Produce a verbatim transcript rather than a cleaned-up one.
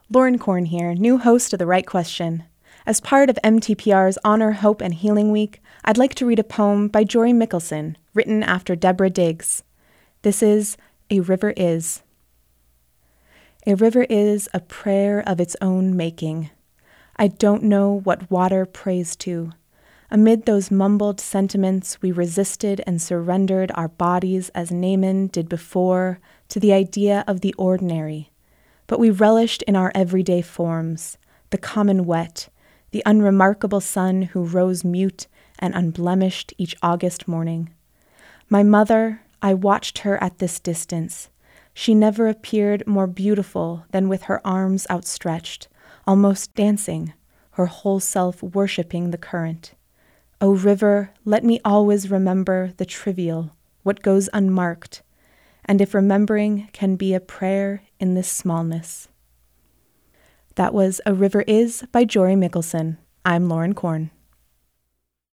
Lauren Korn here, new host of The Right Question. As part of M T P R's Honor, Hope, and Healing Week, I'd like to read a poem by Jory Mickelson, written after Deborah Diggs. This is A River Is. A river is a prayer of its own making. I don't know what water prays to. Amid those mumbled sentiments, we resisted and surrendered our bodies as Naaman did before to the idea of the ordinary. But we relished in our everyday forms, the common wet, the unremarkable sun who rose mute and unblemished each August morning. My mother, I watched her at this distance. She never appeared more beautiful than with her arms outstretched, almost dancing, her whole self worshipping the current. O river, let me always remember the trivial, what goes unmarked, and if remembering can be a prayer in this smallness. That was A River Is by Jory Mickelson. I'm Lauren Korn.